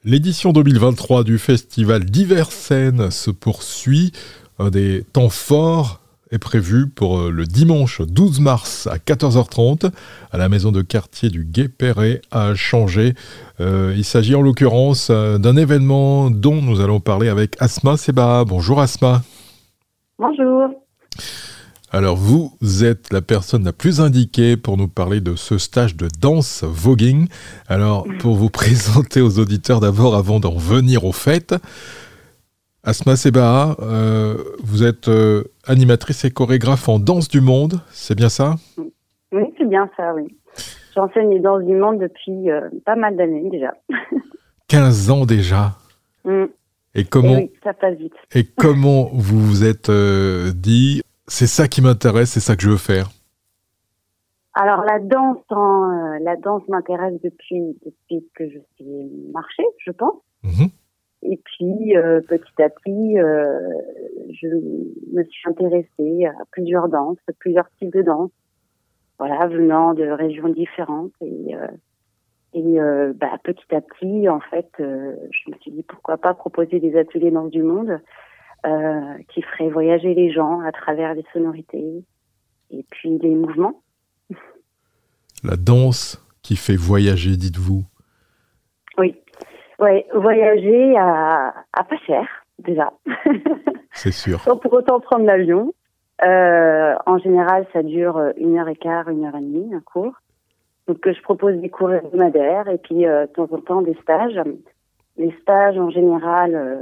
L'édition 2023 du festival Diverses Scènes se poursuit. Un des temps forts est prévu pour le dimanche 12 mars à 14h30 à la maison de quartier du Gué-Perret à Changé. Il s'agit en l'occurrence d'un événement dont nous allons parler avec Asma Sebaha. Bonjour Asma. Bonjour. Alors vous êtes la personne la plus indiquée pour nous parler de ce stage de danse voguing. Alors pour vous présenter aux auditeurs d'abord avant d'en venir au fait, Asma Sebaha, vous êtes animatrice et chorégraphe en danse du monde, c'est bien ça ? Oui, c'est bien ça, oui. J'enseigne les danses du monde depuis pas mal d'années déjà. 15 ans déjà. Et comment, oui, ça passe vite. Et comment vous vous êtes dit, c'est ça qui m'intéresse, c'est ça que je veux faire ? Alors la danse m'intéresse depuis que je sais marcher, je pense. Et puis petit à petit, je me suis intéressée à plusieurs danses, plusieurs types de danses, voilà, venant de régions différentes. Et petit à petit, en fait, je me suis dit pourquoi pas proposer des ateliers danse du monde qui feraient voyager les gens à travers les sonorités et puis les mouvements. La danse qui fait voyager, dites-vous. Oui. Ouais, voyager à pas cher, déjà. C'est sûr. Sans pour autant prendre l'avion. En général, ça dure 1h15, 1h30, un cours. Donc, je propose des cours hebdomadaires et puis, de temps en temps, des stages. Les stages, en général,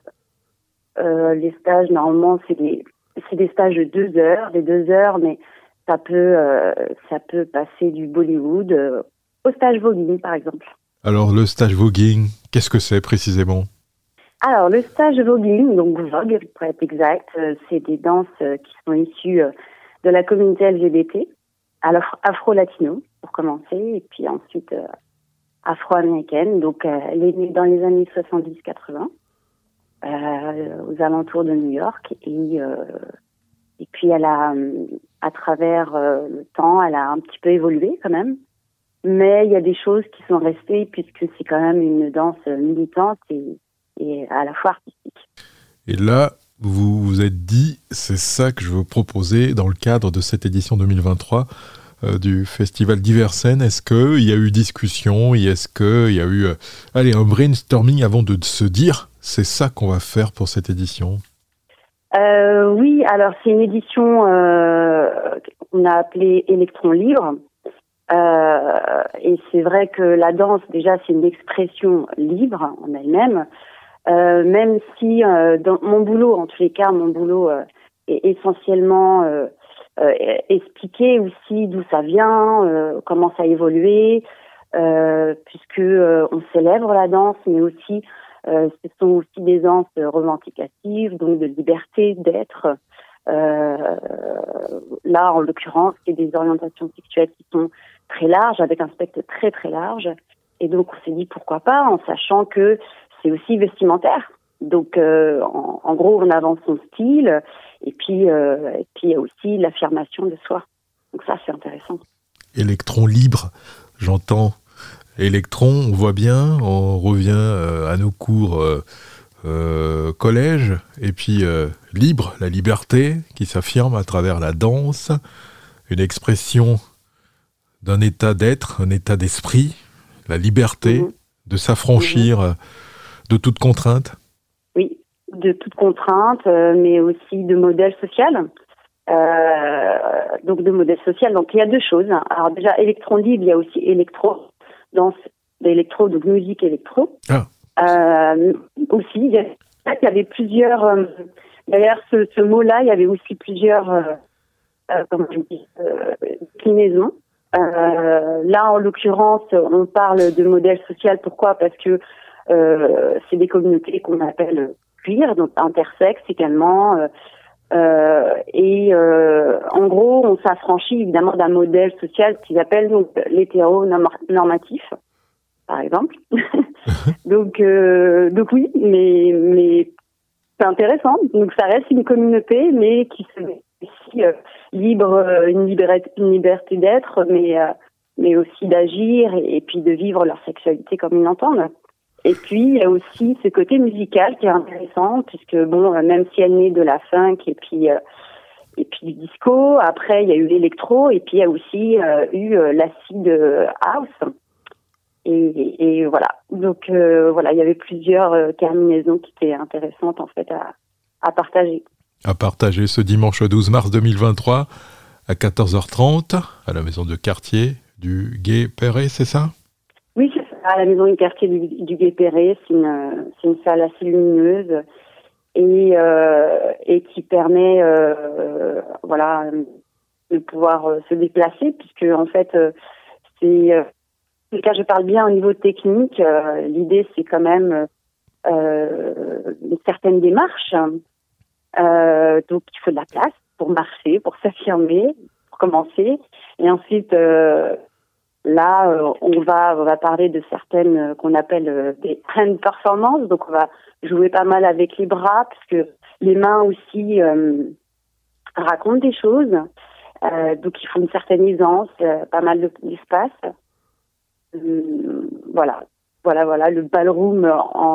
normalement, c'est des stages de 2 heures. Les 2 heures, mais ça peut passer du Bollywood au stage voguing, par exemple. Alors, le stage voguing, qu'est-ce que c'est précisément ? Alors, le stage voguing, donc Vogue, pour être exact, c'est des danses qui sont issues de la communauté LGBT, alors afro-latino, pour commencer, et puis ensuite afro-américaine. Donc, elle est née dans les années 70-80, aux alentours de New York, et puis elle a, à travers le temps, elle a un petit peu évolué quand même. Mais il y a des choses qui sont restées puisque c'est quand même une danse militante et à la fois artistique. Et là, vous vous êtes dit, c'est ça que je veux proposer dans le cadre de cette édition 2023 du festival Diverses Scènes. Est-ce qu'il y a eu discussion ? Est-ce qu'il y a eu un brainstorming avant de se dire, c'est ça qu'on va faire pour cette édition ? Oui, alors c'est une édition qu'on a appelée Électron Libre. Et c'est vrai que la danse, déjà, c'est une expression libre en elle-même, même si dans mon boulot, en tous les cas, est essentiellement expliquer aussi d'où ça vient, comment ça a évolué, puisque on célèbre la danse, mais aussi ce sont aussi des danses revendicatives, donc de liberté d'être. Là, en l'occurrence, c'est des orientations sexuelles qui sont très larges, avec un spectre très très large. Et donc, on s'est dit pourquoi pas, en sachant que c'est aussi vestimentaire. Donc, en gros, on avance son style, et puis il y a aussi l'affirmation de soi. Donc ça, c'est intéressant. Électron libre, j'entends. Électron, on voit bien, on revient à nos cours collège, et puis libre, la liberté qui s'affirme à travers la danse, une expression d'un état d'être, un état d'esprit, la liberté de s'affranchir de toute contrainte. Oui, de toute contrainte, mais aussi de modèle social. Donc de modèle social. Donc il y a deux choses. Alors déjà, électron libre, il y a aussi électro, danse d'électro, donc musique électro. Aussi, il y avait plusieurs. Derrière ce mot-là, il y avait aussi plusieurs déclinaisons. Là, en l'occurrence, on parle de modèle social. Pourquoi ? Parce que c'est des communautés qu'on appelle queer, donc intersexes également. En gros, on s'affranchit évidemment d'un modèle social qu'ils appellent donc l'hétéronormatif, par exemple. donc oui, mais c'est intéressant. Donc ça reste une communauté, mais qui se met aussi libre, une liberté d'être, mais aussi d'agir et puis de vivre leur sexualité comme ils l'entendent. Et puis, il y a aussi ce côté musical qui est intéressant, puisque bon, même si elle naît de la funk et puis du disco, après il y a eu l'électro, et puis il y a aussi eu l'acid house. Et voilà. Donc voilà, il y avait plusieurs terminaisons qui étaient intéressantes en fait à partager. À partager ce dimanche 12 mars 2023 à 14h30 à la maison de quartier du Gué-Perret, c'est ça ? Oui, c'est ça, à la maison du quartier du Gué-Perret. C'est une salle assez lumineuse et qui permet voilà, de pouvoir se déplacer, puisque en fait c'est là je parle bien au niveau technique. L'idée c'est quand même une certaine démarche. Donc il faut de la place pour marcher, pour s'affirmer, pour commencer. Et ensuite, là, on va parler de certaines qu'on appelle des hand performances. Donc on va jouer pas mal avec les bras, parce que les mains aussi racontent des choses. Donc il faut une certaine aisance, pas mal d'espace. Voilà. Le ballroom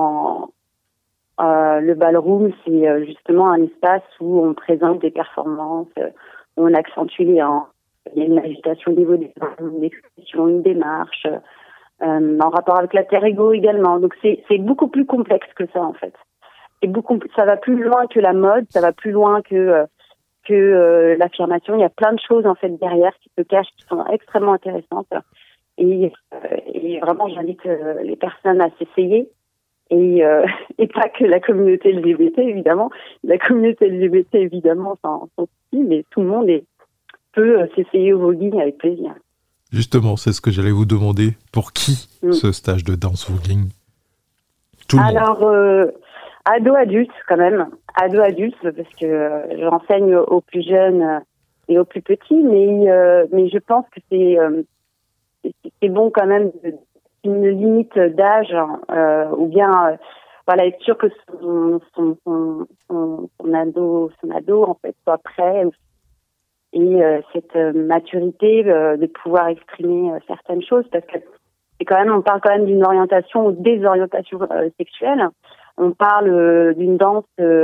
le ballroom, c'est justement un espace où on présente des performances, où on accentue les hanches. Il y a une agitation au niveau des mains, une expression, une démarche, en rapport avec l'alter-ego également. Donc c'est beaucoup plus complexe que ça en fait. Ça va plus loin que la mode, ça va plus loin que l'affirmation. Il y a plein de choses en fait derrière qui se cachent, qui sont extrêmement intéressantes. Et vraiment, j'invite les personnes à s'essayer. Et pas que la communauté LGBT, évidemment. La communauté LGBT, évidemment, sans souci, mais tout le monde peut s'essayer au voguing avec plaisir. Justement, c'est ce que j'allais vous demander. Pour qui ce stage de danse voguing ? Tout le monde. Alors, ado-adulte, quand même. Ado-adulte, parce que j'enseigne aux plus jeunes et aux plus petits, mais je pense que c'est bon quand même une limite d'âge, ou bien voilà, être sûr que son ado en fait soit prêt, et cette maturité de pouvoir exprimer certaines choses, parce que c'est quand même, on parle quand même d'une orientation ou désorientation sexuelle. On parle d'une danse,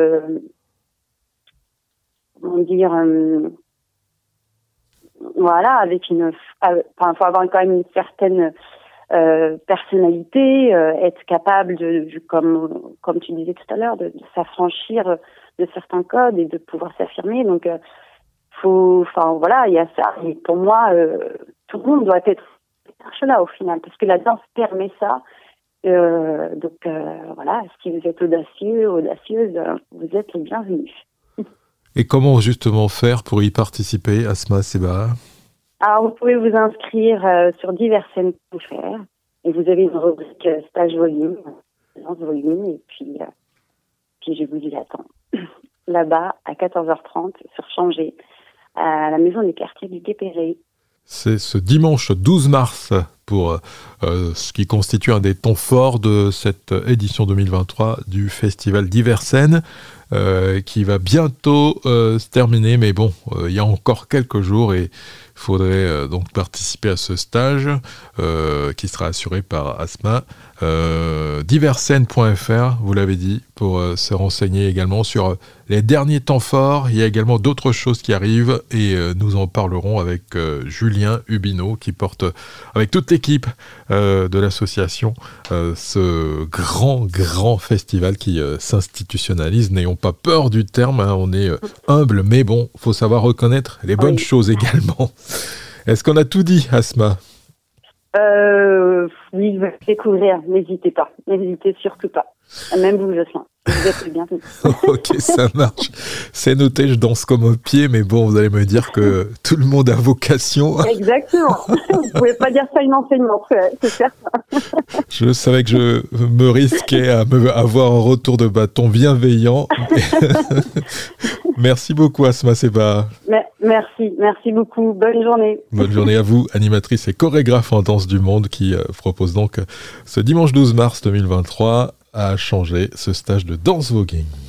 comment dire, voilà, avec faut avoir quand même une certaine personnalité, être capable comme tu disais tout à l'heure, de s'affranchir de certains codes et de pouvoir s'affirmer. Donc voilà, il y a ça. Et pour moi, tout le monde doit être là au final, parce que la danse permet ça. Donc voilà, si vous êtes audacieux, audacieuse, vous êtes les bienvenus. Et comment justement faire pour y participer, Asma Seba ? Alors, vous pouvez vous inscrire sur diverscènes.fr et vous avez une rubrique stage volume, danse volume, et puis je vous y attends. Là-bas, à 14h30, sur Changé, à la maison des quartiers du Gué-Perret. C'est ce dimanche 12 mars pour ce qui constitue un des temps forts de cette édition 2023 du festival Diverscènes, qui va bientôt se terminer, mais bon, il y a encore quelques jours et il faudrait donc participer à ce stage qui sera assuré par Asma. Diverscènes.fr, vous l'avez dit, pour se renseigner également sur les derniers temps forts. Il y a également d'autres choses qui arrivent et nous en parlerons avec Julien Hubineau qui porte avec toute l'équipe de l'association ce grand festival qui s'institutionnalise. N'ayons pas peur du terme, hein, on est humble, mais bon, il faut savoir reconnaître les bonnes choses également. Est-ce qu'on a tout dit, Asma ? Oui, découvrir, n'hésitez pas. N'hésitez surtout pas. Même vous, Jocelyn. Vous êtes le bienvenu. Ok, ça marche. C'est noté, je danse comme un pied, mais bon, vous allez me dire que tout le monde a vocation. Exactement. Vous pouvez pas dire ça à une enseignante, c'est certain. Je savais que je me risquais à avoir un retour de bâton bienveillant. Merci beaucoup, Asma Seba. Merci beaucoup. Bonne journée. Bonne journée à vous, animatrice et chorégraphe en danse du monde, qui propose donc ce dimanche 12 mars 2023 à Changé ce stage de danse voguing.